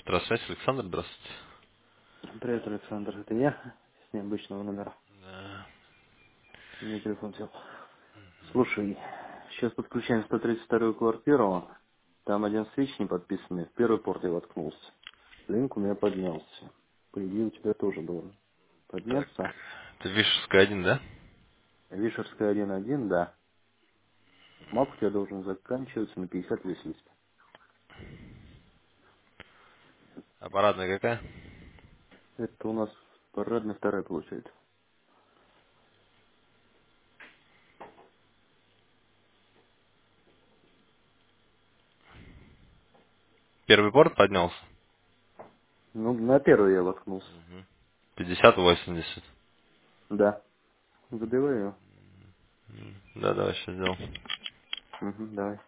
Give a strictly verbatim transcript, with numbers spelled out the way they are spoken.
Здравствуйте, Александр, здравствуйте. Привет, Александр, это я с необычного номера. Да. У меня телефон сел. Слушай, сейчас подключаем сто тридцать вторую квартиру. Там один свич не подписанный. В первый порт я воткнулся. Линк у меня поднялся. По идее, у тебя тоже должен Так, подняться. это Вишерская один, да? Вишерская один точка один, да. Мап у тебя должен заканчиваться на пятьдесят весь лист. Аппаратная какая? Это у нас парадная вторая получается. Первый порт поднялся? Ну, на первую я воткнулся. Угу. пятьдесят восемьдесят. Да. Забиваю ее. Да, давай сейчас сделал. Угу, давай.